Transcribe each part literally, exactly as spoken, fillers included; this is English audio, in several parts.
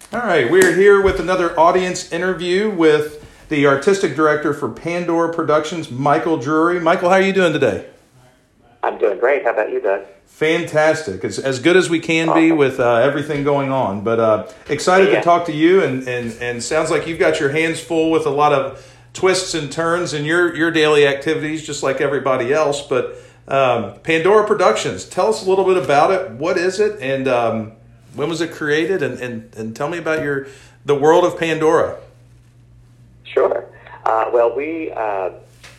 All right, we're here with another audience interview with the artistic director for Pandora Productions, Michael Drury. Michael, how are you doing today? I'm doing great. How about you, Doug? Fantastic. It's as good as we can Awesome. be with uh, everything going on. But uh, excited Yeah. to talk to you, and, and, and sounds like you've got your hands full with a lot of twists and turns in your, your daily activities, just like everybody else. But um, Pandora Productions, tell us a little bit about it. What is it, and um, when was it created? And, and, and tell me about your the world of Pandora. Sure. Uh, well, we uh,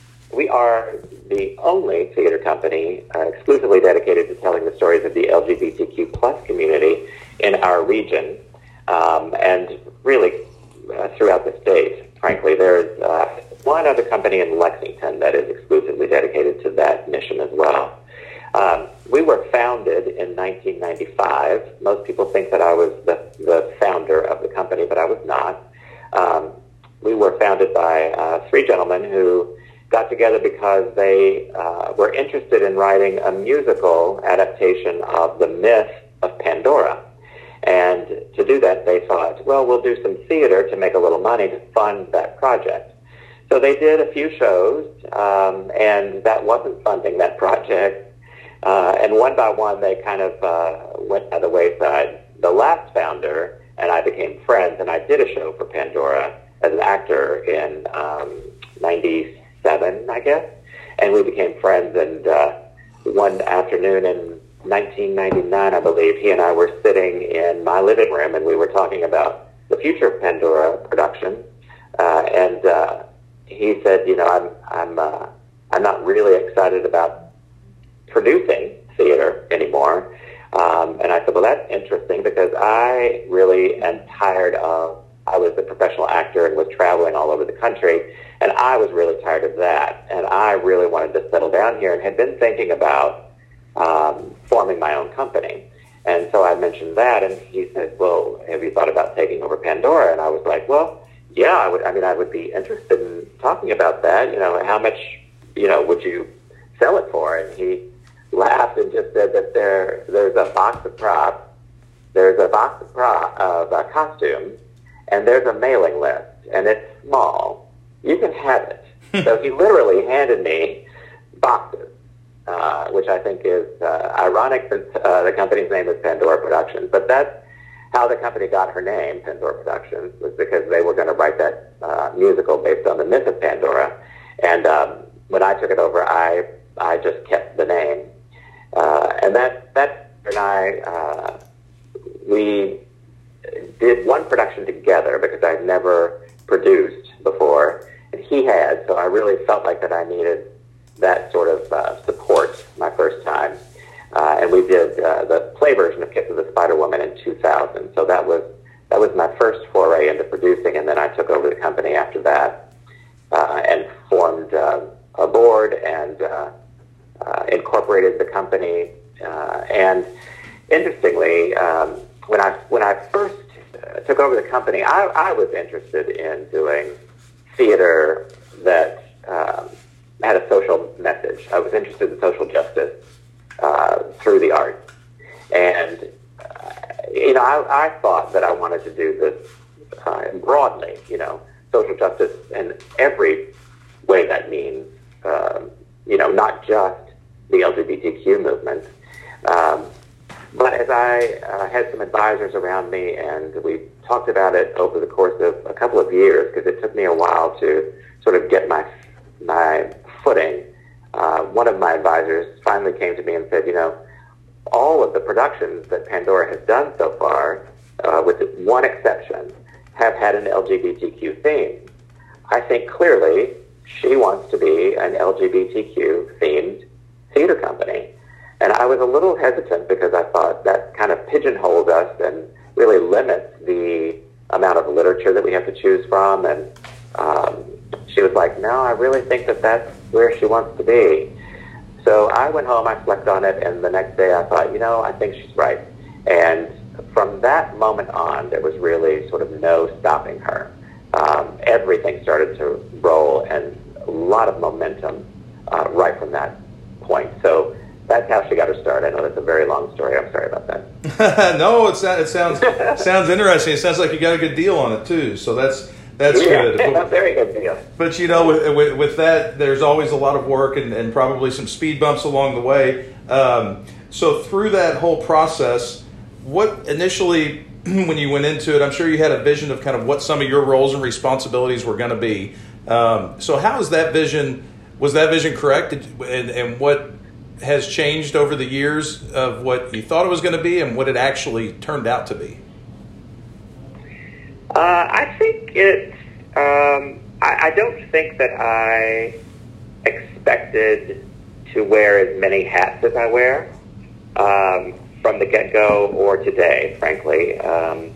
we are the only theater company uh, exclusively dedicated to telling the stories of the L G B T Q plus community in our region, um, and really uh, throughout the state. Frankly, there's uh, one other company in Lexington that is exclusively dedicated to that mission as well. Um, we were founded in nineteen ninety-five. Most people think that I was the, the founder of the company, but I was not. Um, we were founded by uh, three gentlemen who got together because they uh, were interested in writing a musical adaptation of the myth of Pandora. And to do that, they thought, well, we'll do some theater to make a little money to fund that project. So they did a few shows, um, and that wasn't funding that project. Uh, and one by one, they kind of uh, went by the wayside. The last founder and I became friends, and I did a show for Pandora as an actor in um, ninety-seven, I guess. And we became friends, and uh, one afternoon in nineteen ninety-nine, I believe, he and I were sitting in my living room, and we were talking about the future of Pandora production. Uh, and uh, he said, you know, I'm I'm uh, I'm not really excited about producing theater anymore. Um, and I said, well, that's interesting, because I really am tired of, I was a professional actor and was traveling all over the country, and I was really tired of that. And I really wanted to settle down here and had been thinking about um, forming my own company. And so I mentioned that, and he said, well, have you thought about taking over Pandora? And I was like, well, yeah, I would. I mean, I would be interested in talking about that. You know, how much, you know, would you sell it for? And he laughed and just said that there there's a box of props, there's a box of prop of uh, costumes, and there's a mailing list, and it's small. You can have it. So he literally handed me boxes, uh, which I think is uh, ironic, since uh, the company's name is Pandora Productions. But that's how the company got her name, Pandora Productions, was because they were going to write that uh, musical based on the myth of Pandora. And um, when I took it over, I I just kept the name. Uh, and that, that and I, uh, we did one production together, because I'd never produced before, and he had, so I really felt like that I needed that sort of uh, support my first time. Uh, and we did uh, the play version of Kiss of the Spider Woman in two thousand. So that was that was my first foray into producing, and then I took over the company after that, uh, and formed uh, a board and uh, uh, incorporated the company. Uh, and interestingly, um, when I when I first uh, took over the company, I, I was interested in doing theater that um, had a social message. I was interested in social justice uh, through the arts. And, uh, you know, I, I thought that I wanted to do this uh, broadly, you know, social justice in every way that means, um, you know, not just the L G B T Q movement. Um, but as I uh, had some advisors around me, and we talked about it over the course of a couple of years, because it took me a while to sort of get my my footing, uh, one of my advisors finally came to me and said, you know, all of the productions that Pandora has done so far, uh, with one exception, have had an L G B T Q theme. I think clearly she wants to be an L G B T Q themed theater company. And I was a little hesitant, because I thought that kind of pigeonholes us and really limits the amount of literature that we have to choose from. And um, she was like, no, I really think that that's where she wants to be. So I went home, I slept on it, and the next day I thought, you know, I think she's right. And from that moment on, there was really sort of no stopping her. Um, everything started to roll, and a lot of momentum uh, right from that point. So that's how she got her start. I know that's a very long story. I'm sorry about that. No, it's not, it sounds sounds interesting. It sounds like you got a good deal on it too. So that's that's yeah, good. Yeah, very good deal. But you know, with, with with that, there's always a lot of work and, and probably some speed bumps along the way. Um, so through that whole process, what initially, when you went into it, I'm sure you had a vision of kind of what some of your roles and responsibilities were going to be. Um, so how is that vision? Was that vision correct? Did, and, and what has changed over the years of what you thought it was going to be and what it actually turned out to be? Uh, I think it. Um, I, I don't think that I expected to wear as many hats as I wear um, from the get-go or today, frankly. Um,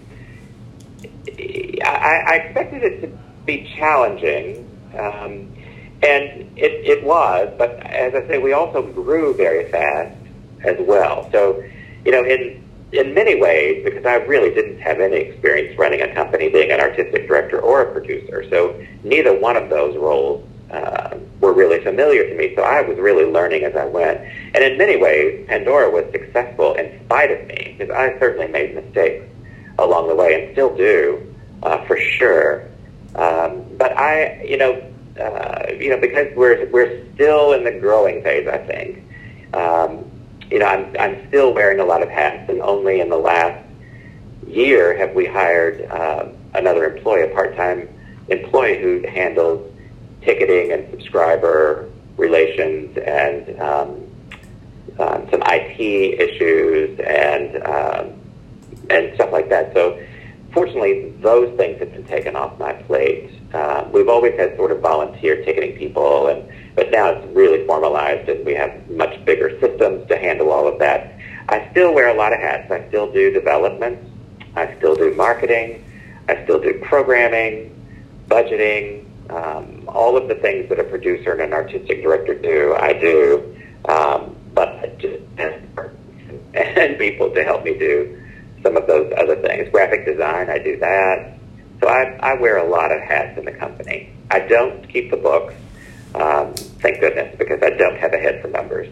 I, I expected it to be challenging, um, and it, it was, but as I say, we also grew very fast as well. So, you know, in in many ways, because I really didn't have any experience running a company, being an artistic director or a producer, so neither one of those roles uh, were really familiar to me, so I was really learning as I went. And in many ways, Pandora was successful in spite of me, because I certainly made mistakes along the way, and still do, uh, for sure. Um, but I, you know, uh, you know, because we're we're still in the growing phase, I think. Um, you know, I'm I'm still wearing a lot of hats, and only in the last year have we hired uh, another employee, a part-time employee who handles ticketing and subscriber relations and um, um, some I T issues and um, and stuff like that. So, fortunately, those things have been taken off my plate. Uh, we've always had sort of volunteer ticketing people, and but now it's really formalized, and we have much bigger systems to handle all of that. I still wear a lot of hats. I still do development. I still do marketing. I still do programming, budgeting, um, all of the things that a producer and an artistic director do, I do. Um, but I just and people to help me do some of those other things. Graphic design, I do that. So I, I wear a lot of hats in the company. I don't keep the books, um, thank goodness, because I don't have a head for numbers.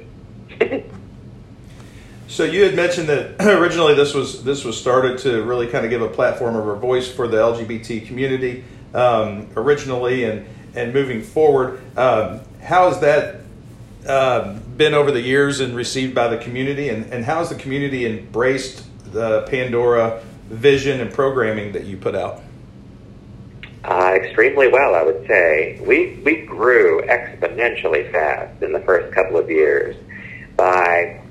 So you had mentioned that originally this was this was started to really kind of give a platform or a voice for the L G B T community um, originally, and and moving forward. Um, how has that uh, been over the years and received by the community, and, and how has the community embraced the Pandora vision and programming that you put out? Uh, extremely well, I would say. We we grew exponentially fast in the first couple of years. By,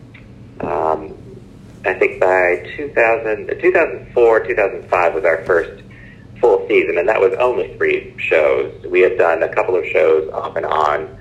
um, I think by two thousand, two thousand four, two thousand five was our first full season, and that was only three shows. We had done a couple of shows off and on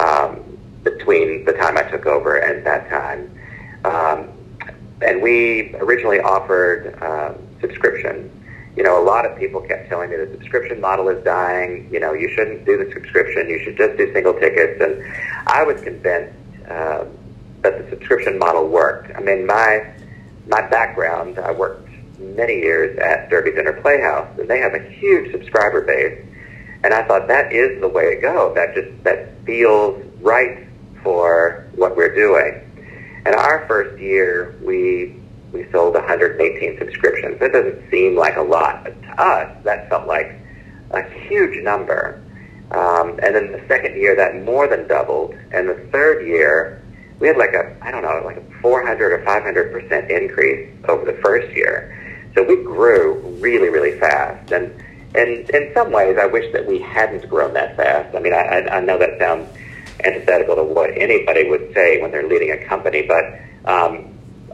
um, between the time I took over and that time. Um, and we originally offered um, subscription. You know, a lot of people kept telling me the subscription model is dying. You know, you shouldn't do the subscription. You should just do single tickets. And I was convinced uh, that the subscription model worked. I mean, my my background, I worked many years at Derby Center Playhouse, and they have a huge subscriber base. And I thought that is the way to go. That just that feels right for what we're doing. And our first year, we we sold one hundred eighteen subscriptions. That doesn't seem like a lot, but to us, that felt like a huge number. Um, and then the second year, that more than doubled. And the third year, we had like a, I don't know, like a four hundred or five hundred percent increase over the first year. So we grew really, really fast. And, and in some ways, I wish that we hadn't grown that fast. I mean, I, I know that sounds antithetical to what anybody would say when they're leading a company, but um,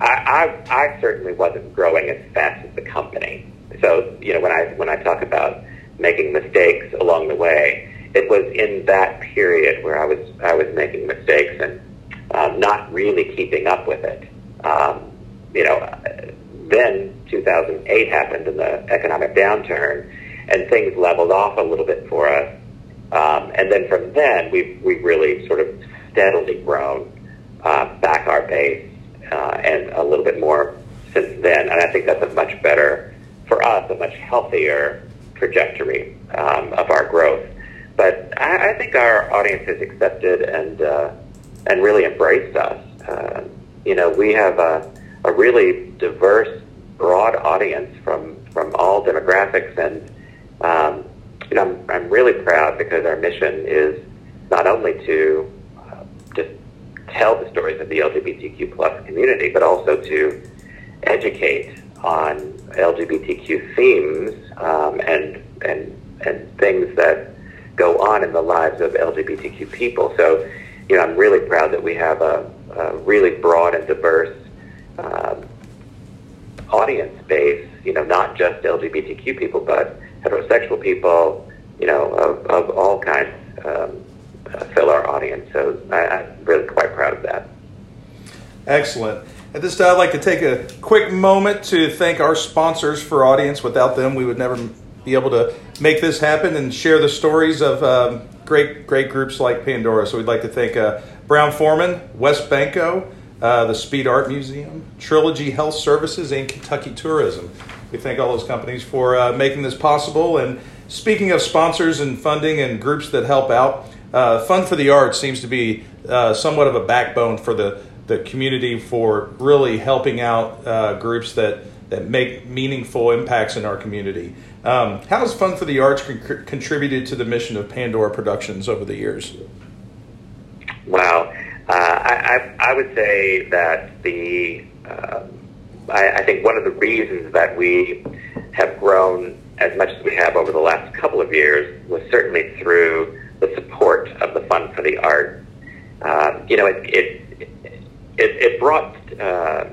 I, I, I certainly wasn't growing as fast as the company. So, you know, when I when I talk about making mistakes along the way, it was in that period where I was I was making mistakes and um, not really keeping up with it. Um, you know, then two thousand eight happened and the economic downturn, and things leveled off a little bit for us. Um, and then from then, we've we've really sort of steadily grown uh, back our base. Uh, and a little bit more since then. And I think that's a much better, for us, a much healthier trajectory um, of our growth. But I, I think our audience has accepted and uh, and really embraced us. uh, you know, we have a, a really diverse, broad audience from, from all demographics, and um, you know, I'm, I'm really proud because our mission is not only to uh, just tell the stories of the L G B T Q plus community, but also to educate on L G B T Q themes um, and and and things that go on in the lives of L G B T Q people. So, you know, I'm really proud that we have a, a really broad and diverse um, audience base. You know, not just L G B T Q people, but heterosexual people. You know, of, of all kinds um, uh, fill our audience. So I, I'm really quite proud of that. Excellent. At this time, I'd like to take a quick moment to thank our sponsors for audience. Without them, we would never be able to make this happen and share the stories of um, great great groups like Pandora. So we'd like to thank uh, Brown-Forman, West Banco, uh, the Speed Art Museum, Trilogy Health Services, and Kentucky Tourism. We thank all those companies for uh, making this possible. And speaking of sponsors and funding and groups that help out, uh, Fund for the Arts seems to be uh, somewhat of a backbone for the, the community for really helping out uh, groups that, that make meaningful impacts in our community. Um, how has Fund for the Arts con- contributed to the mission of Pandora Productions over the years? Wow. Uh, I, I, I would say that the, uh, I, I think one of the reasons that we have grown as much as we have over the last couple of years was certainly through the support of the Fund for the Arts. Uh, you know, it, it, it, it brought uh,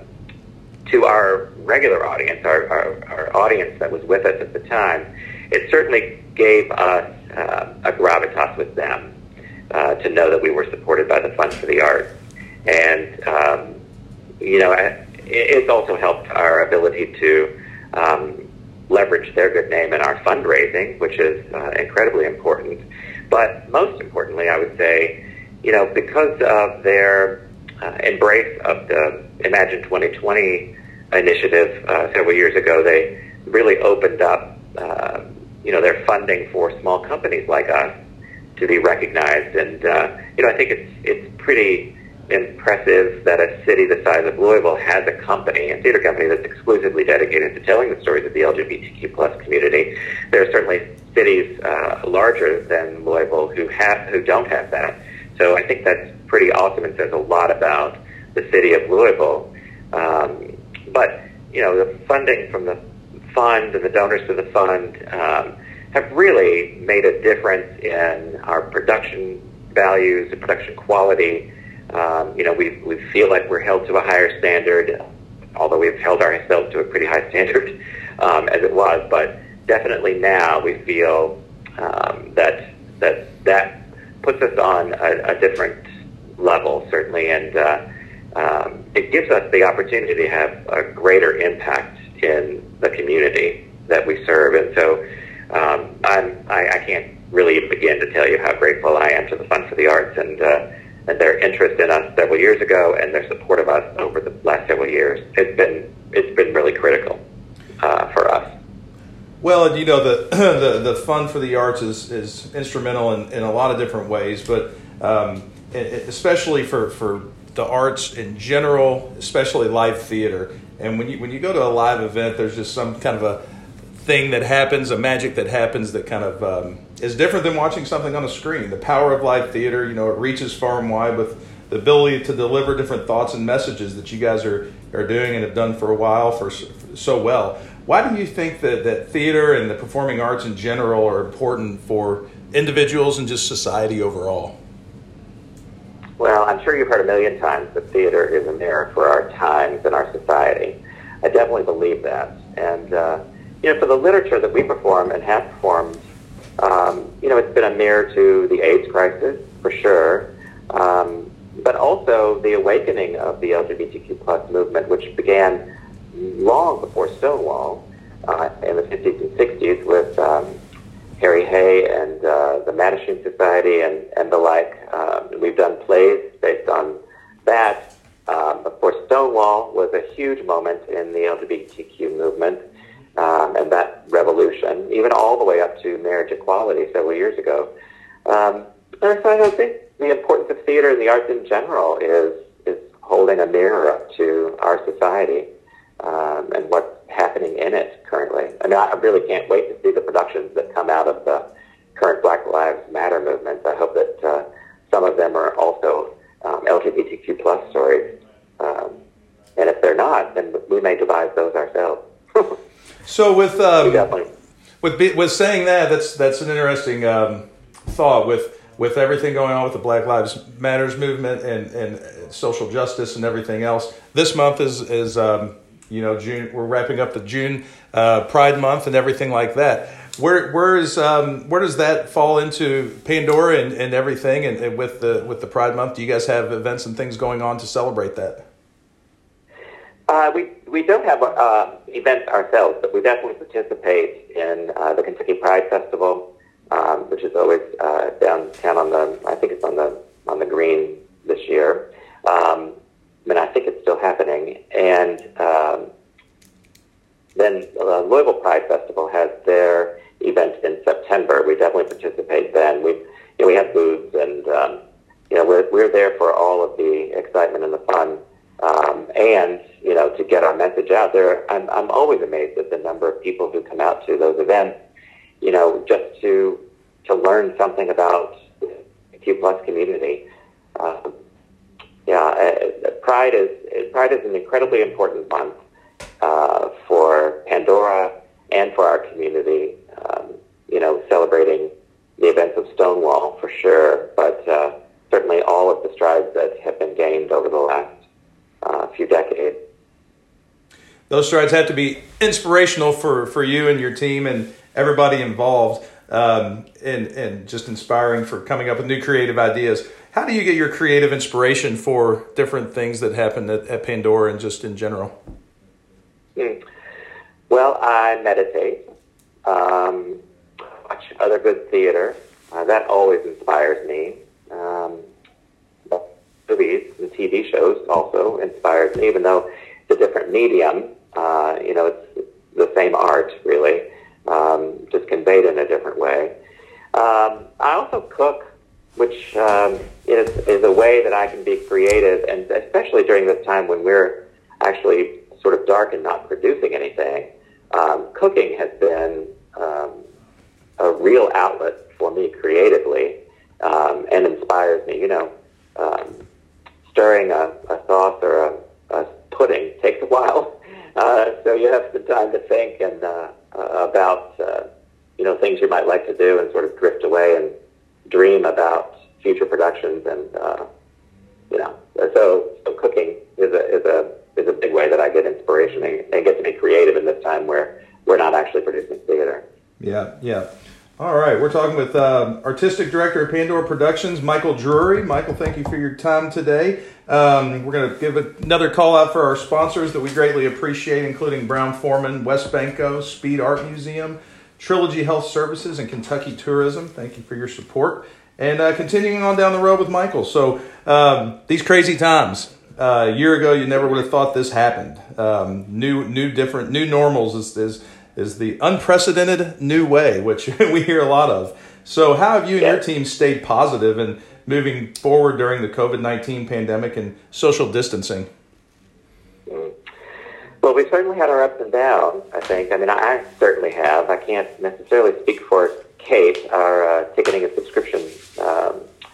to our regular audience, our, our, our audience that was with us at the time, it certainly gave us uh, a gravitas with them uh, to know that we were supported by the Fund for the Arts. And, um, you know, it, it's also helped our ability to um, leverage their good name in our fundraising, which is uh, incredibly important. But most importantly, I would say, you know, because of their uh, embrace of the Imagine twenty twenty initiative uh, several years ago, they really opened up, uh, you know, their funding for small companies like us to be recognized. And, uh, you know, I think it's it's pretty impressive that a city the size of Louisville has a company, a theater company, that's exclusively dedicated to telling the stories of the L G B T Q plus community. There are certainly cities uh, larger than Louisville who have who don't have that. So I think that's pretty awesome and says a lot about the city of Louisville. Um, but, you know, the funding from the fund and the donors to the fund um, have really made a difference in our production values and production quality. Um, you know, we we feel like we're held to a higher standard, although we've held ourselves to a pretty high standard um, as it was. But definitely now we feel um, that that that puts us on a, a different level, certainly, and uh, um, it gives us the opportunity to have a greater impact in the community that we serve. And so um, I'm, I, I can't really even begin to tell you how grateful I am to the Fund for the Arts and uh, and their interest in us several years ago and their support of us over the last several years. It's been it's been really critical uh, for us. Well, you know, the the, the Fund for the Arts is, is instrumental in, in a lot of different ways, but um, it, especially for, for the arts in general, especially live theater. And when you when you go to a live event, there's just some kind of a thing that happens, a magic that happens that kind of um, is different than watching something on a screen. The power of live theater, you know, it reaches far and wide with the ability to deliver different thoughts and messages that you guys are, are doing and have done for a while for so well. Why do you think that, that theater and the performing arts in general are important for individuals and just society overall? Well, I'm sure you've heard a million times that theater is a mirror for our times and our society. I definitely believe that. And, uh, you know, for the literature that we perform and have performed, um, you know, it's been a mirror to the AIDS crisis, for sure, um, but also the awakening of the L G B T Q plus movement, which began long before Stonewall uh, in the fifties and sixties with um, Harry Hay and uh, the Mattachine Society and, and the like. Uh, we've done plays based on that. Um, of course, Stonewall was a huge moment in the L G B T Q movement um, and that revolution, even all the way up to marriage equality several years ago. Um, and so I think the importance of theater and the arts in general is is holding a mirror up to our society um, and what's happening in it currently. I mean, I really can't wait to see the productions that come out of the current Black Lives Matter movement. I hope that uh, some of them are also um, L G B T Q plus stories. Um, and if they're not, then we may devise those ourselves. So with um, definitely. with be, with saying that, that's that's an interesting um, thought. With with everything going on with the Black Lives Matters movement and, and social justice and everything else, this month is is um, you know June. We're wrapping up the June uh, Pride Month and everything like that. Where where is um, where does that fall into Pandora and, and everything? And, and with the with the Pride Month, do you guys have events and things going on to celebrate that? Uh, we we don't have uh, events ourselves, but we definitely participate in uh, the Kentucky Pride Festival, um, which is always uh, downtown on the. I think it's on the on the green this year. Um, I mean, I think it's still happening, and um, then uh, Louisville Pride Festival has their event in September. We definitely participate then. We you know, we have booths, and um, you know we're we're there for all of the excitement and the fun. Um, and, you know, to get our message out there, I'm, I'm always amazed at the number of people who come out to those events, you know, just to to learn something about the Q plus community. Um, yeah, uh, Pride is Pride is an incredibly important month uh, for Pandora and for our community. Um, you know, celebrating the events of Stonewall for sure, but uh, certainly all of the strides that have been gained over the last Uh, few decades. Those strides have to be inspirational for, for you and your team and everybody involved, um, and, and just inspiring for coming up with new creative ideas. How do you get your creative inspiration for different things that happen at, at Pandora and just in general? Hmm. Well, I meditate, um, watch other good theater. Uh, that always inspires me. Um, Movies and T V shows also inspires me, even though it's a different medium. Uh, you know, it's the same art, really, um, just conveyed in a different way. Um, I also cook, which um, is, is a way that I can be creative, and especially during this time when we're actually sort of dark and not producing anything, um, cooking has been um, a real outlet for me creatively, um, and inspires me. You know, um, stirring a, a sauce or a, a pudding takes a while, uh, so you have some time to think and uh, uh, about uh, you know things you might like to do, and sort of drift away and dream about future productions. And uh, you know, so so cooking is a is a is a big way that I get inspiration and, and get to be creative in this time where we're not actually producing theater. Yeah, yeah. All right, we're talking with um, Artistic Director of Pandora Productions, Michael Drury. Michael, thank you for your time today. Um, we're going to give another call out for our sponsors that we greatly appreciate, including Brown Forman, West Banco, Speed Art Museum, Trilogy Health Services, and Kentucky Tourism. Thank you for your support. And uh, continuing on down the road with Michael. So um, these crazy times. Uh, a year ago, you never would have thought this happened. Um, new, new, different, new normals is is. is the unprecedented new way, which we hear a lot of. So how have you and yeah. your team stayed positive and moving forward during the COVID nineteen pandemic and social distancing? Mm. Well, we certainly had our ups and downs, I think. I mean, I certainly have. I can't necessarily speak for Kate, our uh, ticketing and subscription um,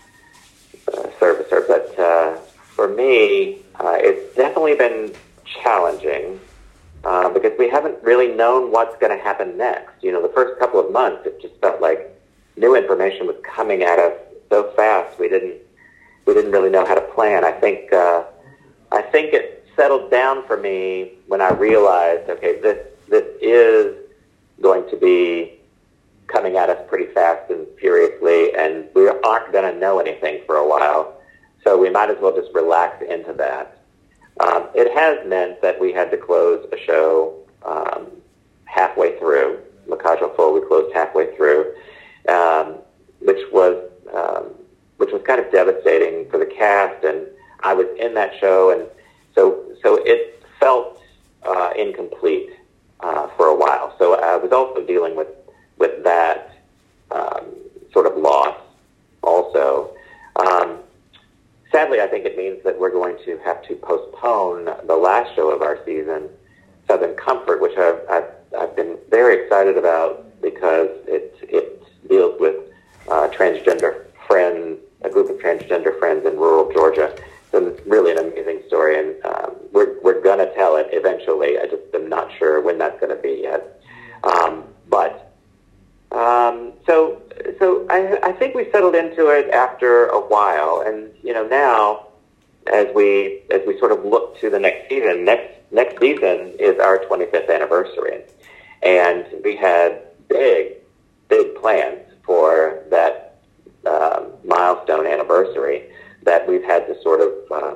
uh, servicer, but uh, for me, uh, it's definitely been challenging. Uh, because we haven't really known what's going to happen next. You know, the first couple of months, it just felt like new information was coming at us so fast. We didn't, we didn't really know how to plan. I think, uh, I think it settled down for me when I realized, okay, this, this is going to be coming at us pretty fast and furiously, and we aren't going to know anything for a while. So we might as well just relax into that. Um, it has meant that we had to close a show um, halfway through. Macadro Full, we closed halfway through, um, which was um, which was kind of devastating for the cast. And I was in that show, and so so it felt uh, incomplete uh, for a while. So I was also dealing with with that um, sort of loss also. Um, sadly, I think it means means that we're going to have to postpone the last show of our season, Southern Comfort, which I've, I've, I've been very excited about because it, it deals with uh, transgender friends, a group of transgender friends in rural Georgia. So it's really an amazing story, and um, we're, we're going to tell it eventually. I just am not sure when that's going to be yet. Um, but um, so so I, I think we settled into it after a while, and you know now as we as we sort of look to the next season, next next season is our twenty-fifth anniversary, and we had big big plans for that uh, milestone anniversary that we've had to sort of uh,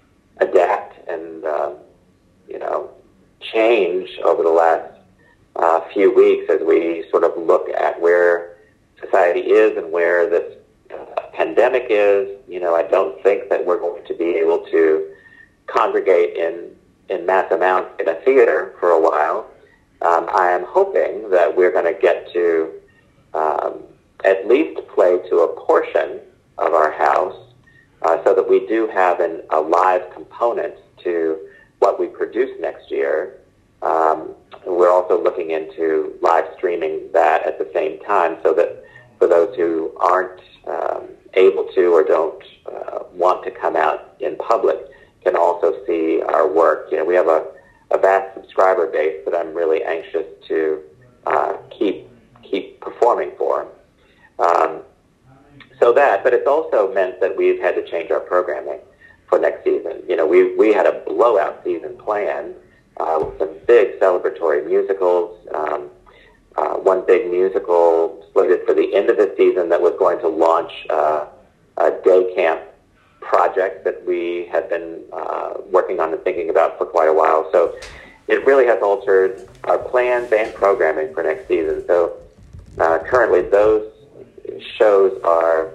adapt and uh, you know change over the last uh, few weeks as we sort of look at where society is and where this uh, pandemic is. You know, I don't think that we're going to be able to congregate in in mass amounts in a theater for a while. Um, I am hoping that we're going to get to um, at least play to a portion of our house, uh, so that we do have an, a live component to what we produce next year. Um, we're also looking into live streaming that at the same time, so that for those who aren't um, able to or don't uh, want to come out in public can also see our work. You know, we have a, a vast subscriber base that I'm really anxious to uh, keep keep performing for. Um, so that, but it's also meant that we've had to change our programming for next season. You know, we we had a blowout season planned uh, with some big celebratory musicals. Um, uh, one big musical slated for the end of the season that was going to launch uh, a day camp project that we had been uh, working on and thinking about for quite a while. So it really has altered our plans and programming for next season. So uh, currently those shows are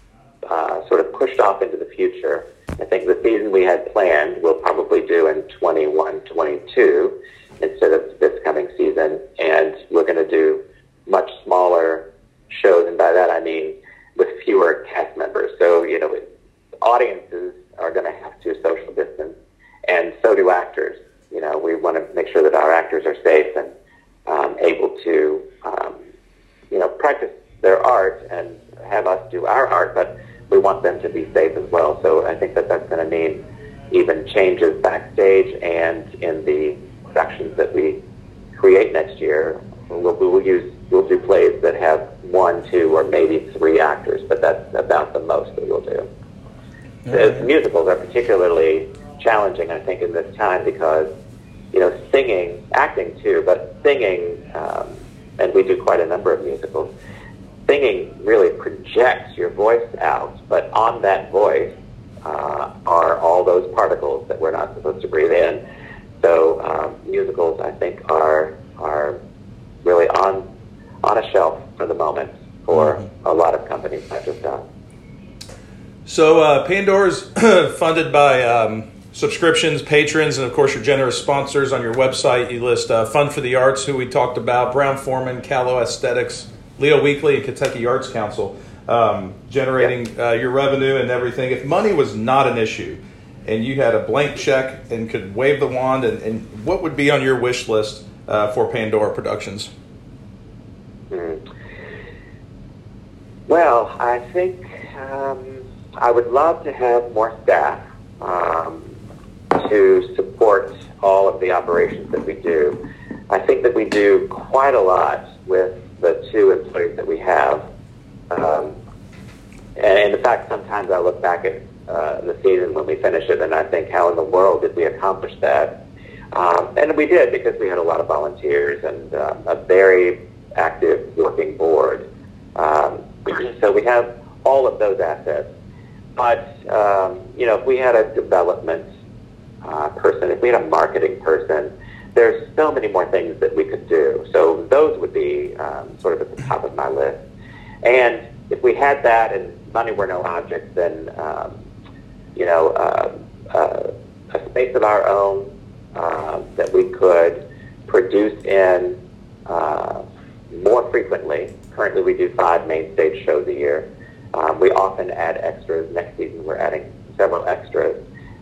uh, sort of pushed off into the future. I think the season we had planned we'll probably do in twenty-one twenty-two instead of this coming season, and we're going to do much smaller shows, and by that I mean with fewer cast members. So, you know, audiences are going to have to social distance, and so do actors. You know, we want to make sure that our actors are safe and um, able to, um, you know, practice their art and have us do our art, but we want them to be safe as well. So I think that that's going to mean even changes backstage and in the productions that we create next year. We'll, we'll use we'll do plays that have one, two, or maybe three actors, but that's about the most that we'll do. The musicals are particularly challenging, I think, in this time because, you know, singing, acting too, but singing, um, and we do quite a number of musicals, singing really projects your voice out, but on that voice uh, are all those particles that we're not supposed to breathe in. So um, musicals, I think, are are really on on a shelf for the moment for mm-hmm. a lot of companies, not just us. So uh, Pandora is funded by um, subscriptions, patrons, and of course your generous sponsors. On your website, you list uh, Fund for the Arts, who we talked about, Brown-Forman, Callow Aesthetics, Leo Weekly, and Kentucky Arts Council, um, generating uh, your revenue and everything. If money was not an issue and you had a blank check and could wave the wand, and, and what would be on your wish list uh, for Pandora Productions? Hmm. Well, I think um, I would love to have more staff um, to support all of the operations that we do. I think that we do quite a lot with the two employees that we have. Um, and in fact, sometimes I look back at uh, the season when we finish it and I think, how in the world did we accomplish that? Um, and we did, because we had a lot of volunteers and uh, a very active working board. Um, so we have all of those assets. But, um, you know, if we had a development uh, person, if we had a marketing person, there's so many more things that we could do. So those would be um, sort of at the top of my list. And if we had that and money were no object, then, um, you know, uh, uh, a space of our own uh, that we could produce in uh, more frequently. Currently we do five main stage shows a year. Um, we often add extras. Next season we're adding several extras.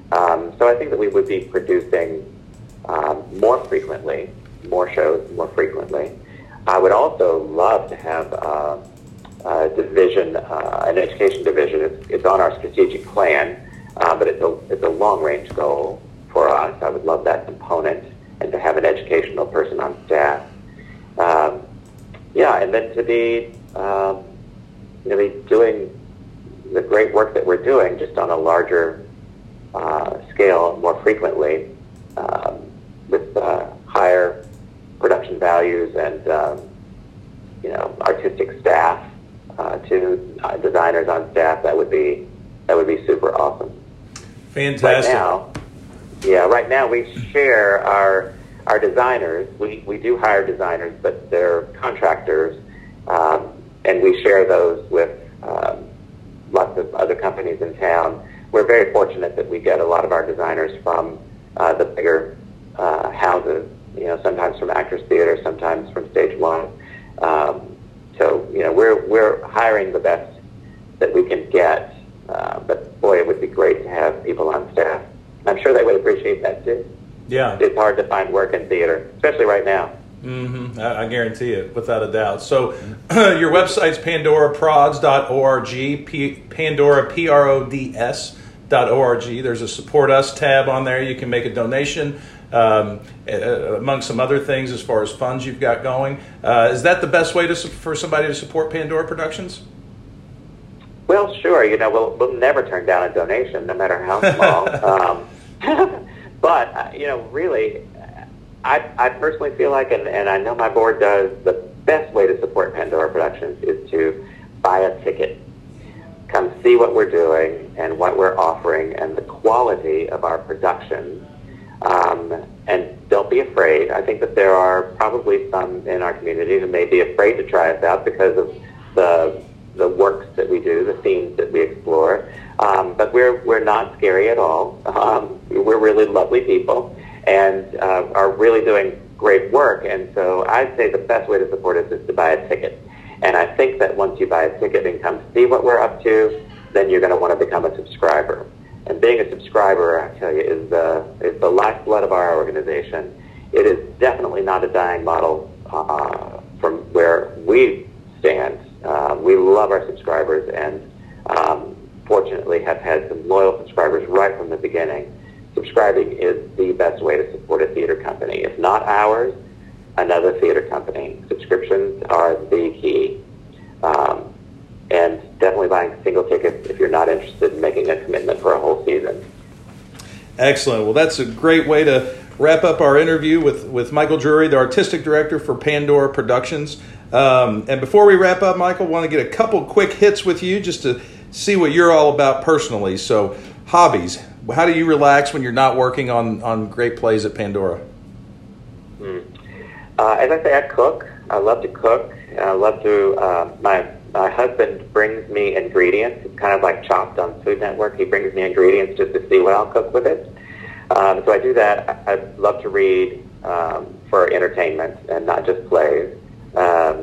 Um, so I think that we would be producing um, more frequently, more shows more frequently. I would also love to have uh, a division, uh, an education division. It's, it's on our strategic plan, uh, but it's a, it's a long-range goal for us. I would love that component, and to have an educational person on staff. Um, yeah, and then to be, um, you know, be doing the great work that we're doing just on a larger uh, scale more frequently, um, with uh, higher production values and, um, you know, artistic staff, uh, to uh, designers on staff. That would be that would be super awesome. Fantastic. Right now, yeah, right now we share our our designers. We we do hire designers, but they're contractors, um, and we share those with um, lots of other companies in town. We're very fortunate that we get a lot of our designers from uh, the bigger uh, houses. You know, sometimes from Actors Theater, sometimes from Stage One. Um, so, you know, we're we're hiring the best that we can get. Uh, but boy, it would be great to have people on staff. I'm sure they would appreciate that too. Yeah, it's hard to find work in theater, especially right now. Mm-hmm. I, I guarantee it, without a doubt. So, your website's pandora prods dot org, P- Pandora P R O D S dot org. There's a Support Us tab on there. You can make a donation. Um, uh, among some other things as far as funds you've got going. Uh, is that the best way to for somebody to support Pandora Productions? Well, sure. You know, we'll, we'll never turn down a donation, no matter how small. um, but, uh, you know, really, I, I personally feel like, and, and I know my board does, the best way to support Pandora Productions is to buy a ticket. Come see what we're doing and what we're offering and the quality of our productions. Um, and don't be afraid. I think that there are probably some in our community who may be afraid to try us out because of the the works that we do, the themes that we explore. Um, but we're we're not scary at all. Um, we're really lovely people and uh, are really doing great work. And so I'd say the best way to support us is to buy a ticket. And I think that once you buy a ticket and come see what we're up to, then you're going to want to become a subscriber. And being a subscriber, I tell you, is the is the lifeblood of our organization. It is definitely not a dying model uh, from where we stand. Uh, we love our subscribers, and um, fortunately have had some loyal subscribers right from the beginning. Subscribing is the best way to support a theater company. If not ours, another theater company. Subscriptions are the key. Um, and definitely buying single tickets if you're not interested in making a commitment for a whole season. Excellent. Well, that's a great way to wrap up our interview with, with Michael Drury, the artistic director for Pandora Productions. Um, and before we wrap up, Michael, I want to get a couple quick hits with you just to see what you're all about personally. So, hobbies. How do you relax when you're not working on, on great plays at Pandora? Mm. Uh, as I say, I cook. I love to cook. I love to, uh, my My husband brings me ingredients. It's kind of like Chopped on Food Network. He brings me ingredients just to see what I'll cook with it. Um, so I do that. I love to read um, for entertainment and not just plays. Um,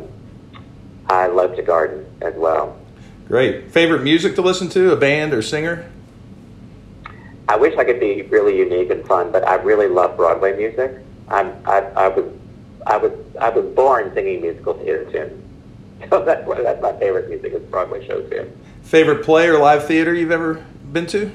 I love to garden as well. Great. Favorite music to listen to, a band or singer? I wish I could be really unique and fun, but I really love Broadway music. I'm, I, I was, I was, I was born singing musical theater tunes. So that's what, that's my favorite music is Broadway show too. Favorite play or live theater you've ever been to?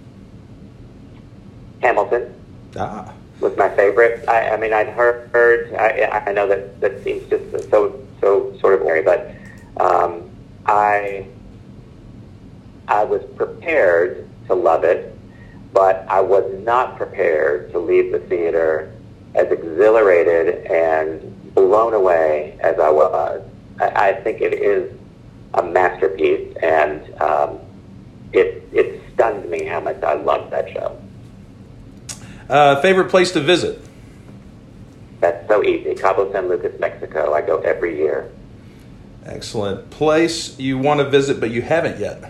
Hamilton. Ah. Was my favorite. I, I mean, I'd heard. heard I, I know that that seems just so so sort of ordinary, but um, I I was prepared to love it, but I was not prepared to leave the theater as exhilarated and blown away as I was. I, I think it is a masterpiece, and um, it it stunned me how much I loved that show. Uh, favorite place to visit? That's so easy. Cabo San Lucas, Mexico. I go every year. Excellent. Place you want to visit but you haven't yet?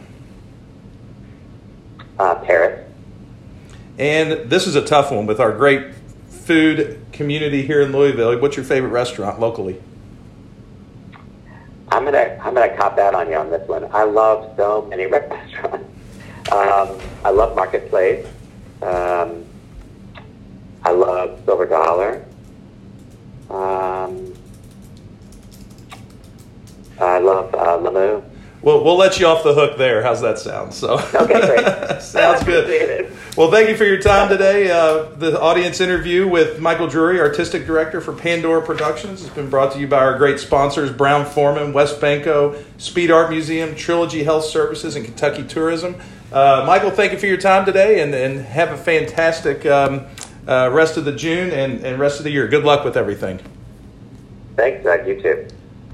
Uh, Paris. And this is a tough one with our great food community here in Louisville. What's your favorite restaurant locally? I'm gonna I'm gonna cop out on you on this one. I love so many restaurants. Um, I love Marketplace. Um, I love Silver Dollar. Um, I love uh, Lamu. Well, we'll let you off the hook there. How's that sound? So okay, great. Sounds good. Well, thank you for your time today. Uh, the audience interview with Michael Drury, Artistic Director for Pandora Productions, has been brought to you by our great sponsors, Brown-Forman, West Banco, Speed Art Museum, Trilogy Health Services, and Kentucky Tourism. Uh, Michael, thank you for your time today, and, and have a fantastic um, uh, rest of the June and, and rest of the year. Good luck with everything. Thanks, Doug. You too.